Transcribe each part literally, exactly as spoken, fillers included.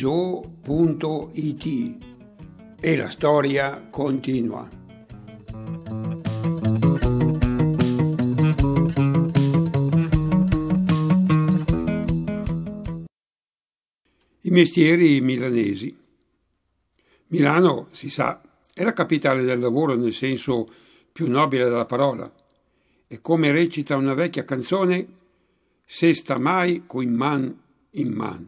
gio punto it e la storia continua. I mestieri milanesi. Milano, si sa, è la capitale del lavoro nel senso più nobile della parola, e come recita una vecchia canzone, se sta mai coi man in man.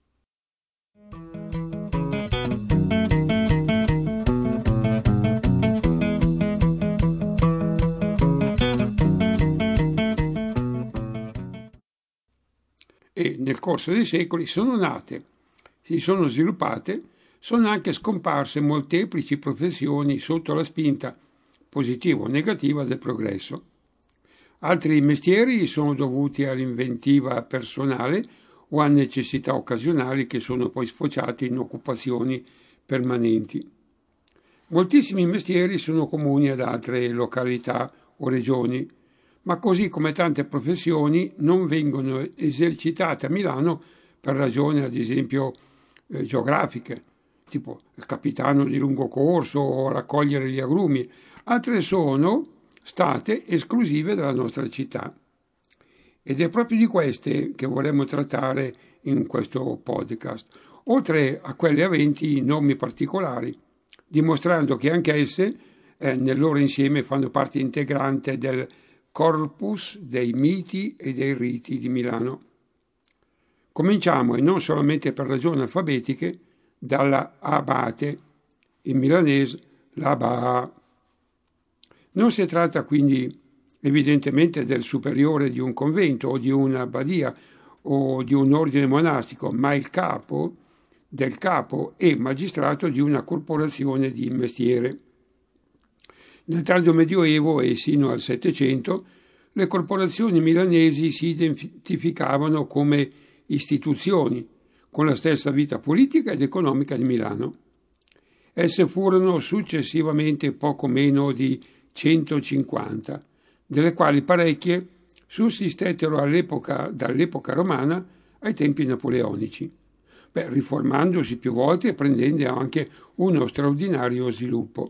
E nel corso dei secoli sono nate, si sono sviluppate, sono anche scomparse molteplici professioni sotto la spinta, positiva o negativa, del progresso. Altri mestieri sono dovuti all'inventiva personale o a necessità occasionali che sono poi sfociate in occupazioni permanenti. Moltissimi mestieri sono comuni ad altre località o regioni, ma così come tante professioni non vengono esercitate a Milano per ragioni ad esempio eh, geografiche, tipo il capitano di lungo corso o raccogliere gli agrumi. Altre sono state esclusive della nostra città. Ed è proprio di queste che vorremmo trattare in questo podcast, oltre a quelle aventi nomi particolari, dimostrando che anche esse eh, nel loro insieme fanno parte integrante del corpus dei miti e dei riti di Milano. Cominciamo, e non solamente per ragioni alfabetiche, dalla abate, in milanese l'aba. Non si tratta quindi evidentemente del superiore di un convento o di una abbadia o di un ordine monastico, ma il capo del capo e magistrato di una corporazione di mestiere. Nel tardo Medioevo e sino al Settecento le corporazioni milanesi si identificavano come istituzioni, con la stessa vita politica ed economica di Milano. Esse furono successivamente poco meno di centocinquanta, delle quali parecchie sussistettero all'epoca, dall'epoca romana ai tempi napoleonici, beh, riformandosi più volte e prendendo anche uno straordinario sviluppo.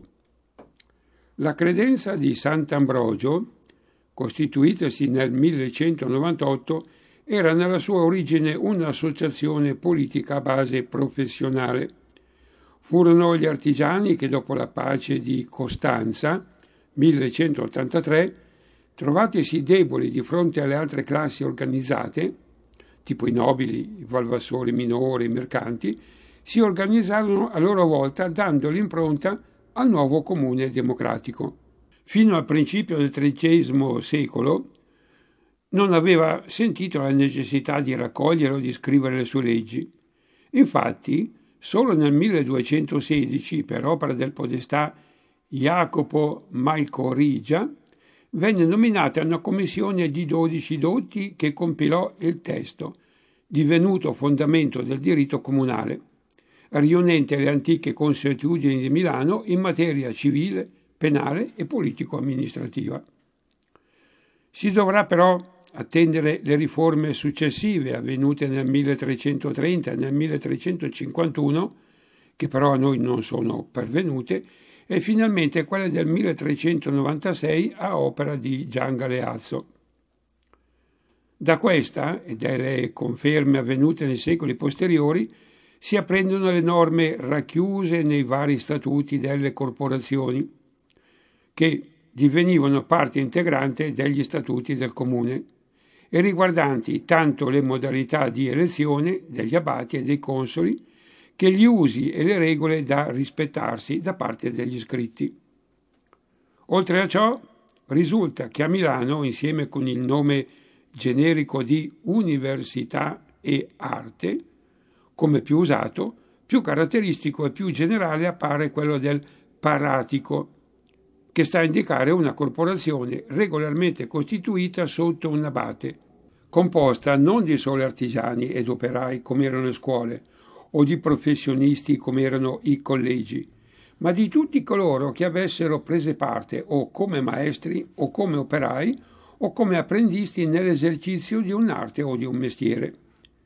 La credenza di Sant'Ambrogio, costituitasi nel millecentonovantotto, era nella sua origine un'associazione politica a base professionale. Furono gli artigiani che dopo la pace di Costanza, millecentottantatré, trovatisi deboli di fronte alle altre classi organizzate, tipo i nobili, i valvassori minori, i mercanti, si organizzarono a loro volta dando l'impronta al nuovo comune democratico. Fino al principio del tredicesimo secolo non aveva sentito la necessità di raccogliere o di scrivere le sue leggi. Infatti, solo nel milleduecentosedici, per opera del podestà Jacopo Malcorigia, venne nominata una commissione di dodici dotti che compilò il testo, divenuto fondamento del diritto comunale, riunente le antiche consuetudini di Milano in materia civile, penale e politico-amministrativa. Si dovrà però attendere le riforme successive avvenute nel milletrecentotrenta e nel milletrecentocinquantuno, che però a noi non sono pervenute, e finalmente quelle del milletrecentonovantasei a opera di Gian Galeazzo. Da questa e dalle conferme avvenute nei secoli posteriori si apprendono le norme racchiuse nei vari statuti delle corporazioni, che divenivano parte integrante degli statuti del comune e riguardanti tanto le modalità di elezione degli abati e dei consoli che gli usi e le regole da rispettarsi da parte degli iscritti. Oltre a ciò, risulta che a Milano, insieme con il nome generico di Università e Arte, come più usato, più caratteristico e più generale appare quello del paratico, che sta a indicare una corporazione regolarmente costituita sotto un abate, composta non di soli artigiani ed operai come erano le scuole, o di professionisti come erano i collegi, ma di tutti coloro che avessero prese parte o come maestri o come operai o come apprendisti nell'esercizio di un'arte o di un mestiere.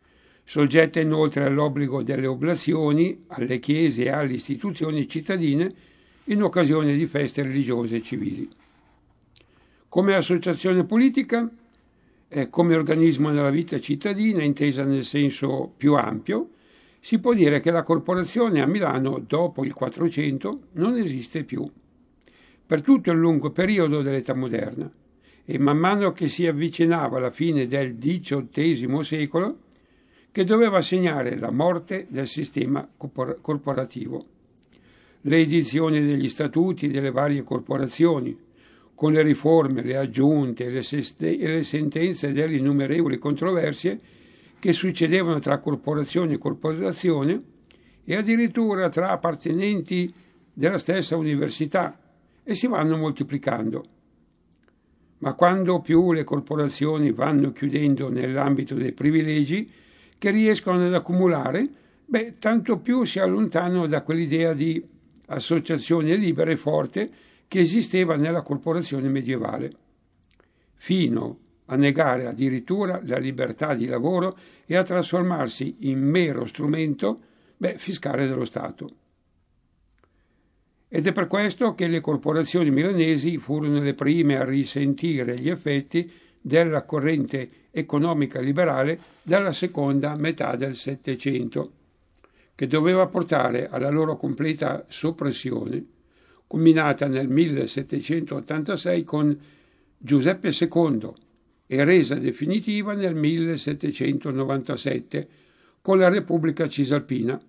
soggetta inoltre all'obbligo delle oblazioni alle chiese e alle istituzioni cittadine in occasione di feste religiose e civili. Come associazione politica, eh, come organismo nella vita cittadina, intesa nel senso più ampio, si può dire che la corporazione a Milano, dopo il Quattrocento, non esiste più, per tutto il lungo periodo dell'età moderna, e man mano che si avvicinava alla fine del diciottesimo secolo, che doveva segnare la morte del sistema corporativo. Le edizioni degli statuti delle varie corporazioni, con le riforme, le aggiunte e le, seste- e le sentenze delle innumerevoli controversie che succedevano tra corporazione e corporazione e addirittura tra appartenenti della stessa università, e si vanno moltiplicando. Ma quando più le corporazioni vanno chiudendo nell'ambito dei privilegi che riescono ad accumulare, beh, tanto più si allontanano da quell'idea di associazione libera e forte che esisteva nella corporazione medievale, fino a negare addirittura la libertà di lavoro e a trasformarsi in mero strumento, beh, fiscale dello Stato. Ed è per questo che le corporazioni milanesi furono le prime a risentire gli effetti della corrente economica liberale della seconda metà del Settecento, che doveva portare alla loro completa soppressione, culminata nel millesettecentottantasei con Giuseppe secondo e resa definitiva nel millesettecentonovantasette con la Repubblica Cisalpina.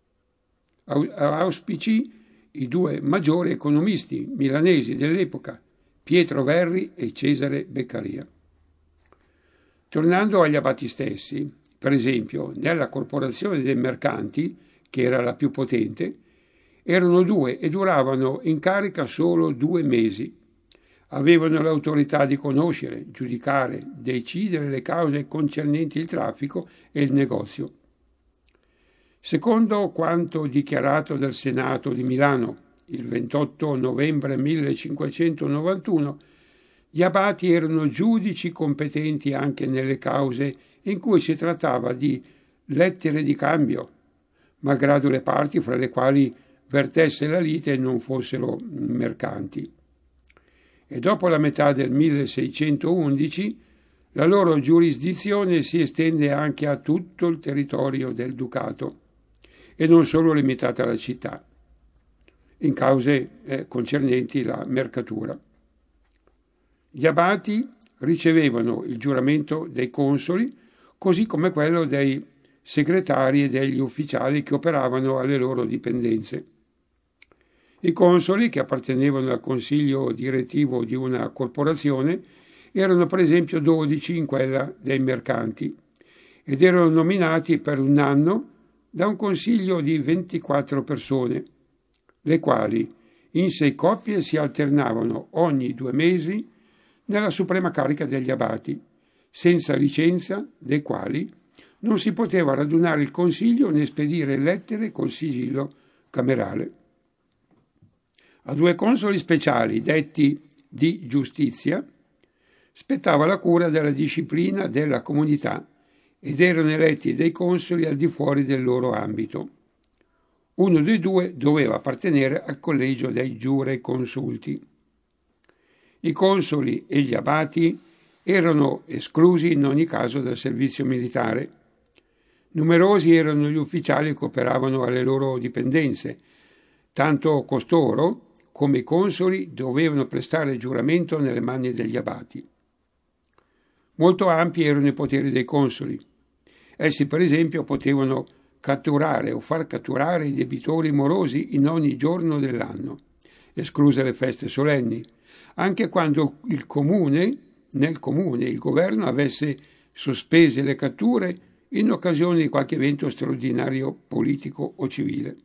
Auspici i due maggiori economisti milanesi dell'epoca, Pietro Verri e Cesare Beccaria. Tornando agli abati stessi, per esempio, nella corporazione dei mercanti, che era la più potente, erano due e duravano in carica solo due mesi. Avevano l'autorità di conoscere, giudicare, decidere le cause concernenti il traffico e il negozio. Secondo quanto dichiarato dal Senato di Milano il ventotto novembre millecinquecentonovantuno, gli abati erano giudici competenti anche nelle cause in cui si trattava di lettere di cambio, malgrado le parti fra le quali vertesse la lite non fossero mercanti. E dopo la metà del milleseicentoundici la loro giurisdizione si estende anche a tutto il territorio del Ducato e non solo limitata alla città, in cause eh, concernenti la mercatura. Gli abati ricevevano il giuramento dei consoli, così come quello dei segretari e degli ufficiali che operavano alle loro dipendenze. I consoli, che appartenevano al consiglio direttivo di una corporazione, erano per esempio dodici in quella dei mercanti ed erano nominati per un anno da un consiglio di ventiquattro persone, le quali in sei coppie si alternavano ogni due mesi nella suprema carica degli abati, senza licenza dei quali non si poteva radunare il consiglio né spedire lettere col sigillo camerale. A due consoli speciali, detti di giustizia, spettava la cura della disciplina della comunità ed erano eletti dei consoli al di fuori del loro ambito. Uno dei due doveva appartenere al collegio dei giureconsulti. I consoli e gli abati erano esclusi in ogni caso dal servizio militare. Numerosi erano gli ufficiali che operavano alle loro dipendenze, tanto costoro come i consoli dovevano prestare giuramento nelle mani degli abati. Molto ampi erano i poteri dei consoli. Essi, per esempio, potevano catturare o far catturare i debitori morosi in ogni giorno dell'anno, escluse le feste solenni, anche quando il comune, nel comune il governo avesse sospese le catture in occasione di qualche evento straordinario politico o civile.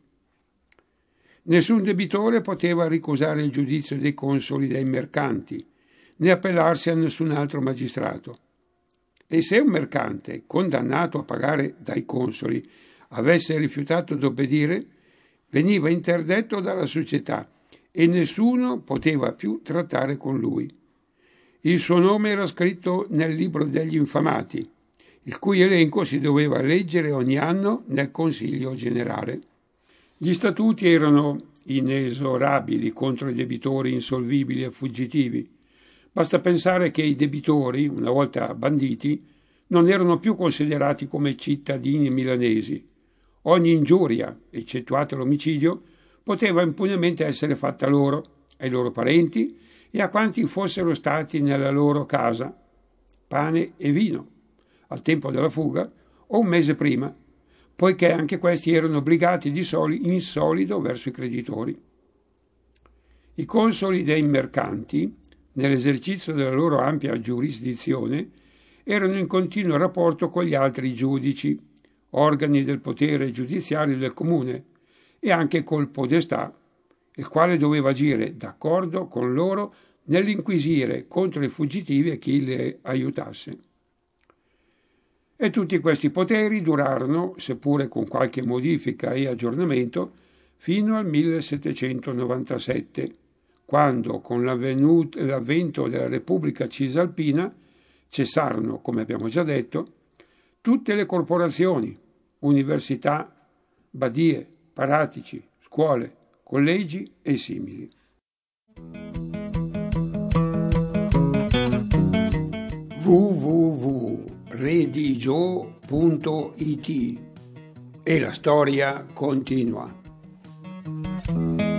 Nessun debitore poteva ricusare il giudizio dei consoli dei mercanti, né appellarsi a nessun altro magistrato. E se un mercante, condannato a pagare dai consoli, avesse rifiutato d'obbedire, veniva interdetto dalla società e nessuno poteva più trattare con lui. Il suo nome era scritto nel libro degli infamati il cui elenco si doveva leggere ogni anno nel Consiglio generale. Gli statuti erano inesorabili contro i debitori insolvibili e fuggitivi. Basta pensare che i debitori, una volta banditi, non erano più considerati come cittadini milanesi. Ogni ingiuria, eccettuato l'omicidio, poteva impunemente essere fatta loro, ai loro parenti e a quanti fossero stati nella loro casa, pane e vino, al tempo della fuga o un mese prima, poiché anche questi erano obbligati di soli in solido verso i creditori. I consoli dei mercanti, nell'esercizio della loro ampia giurisdizione, erano in continuo rapporto con gli altri giudici, organi del potere giudiziario del comune, e anche col podestà, il quale doveva agire d'accordo con loro nell'inquisire contro i fuggitivi e chi li aiutasse. E tutti questi poteri durarono, seppure con qualche modifica e aggiornamento, fino al millesettecentonovantasette, quando, con l'avvento della Repubblica Cisalpina, cessarono, come abbiamo già detto, tutte le corporazioni, università, badie, paratici, scuole, collegi e simili. w w w punto redigio punto it e la storia continua.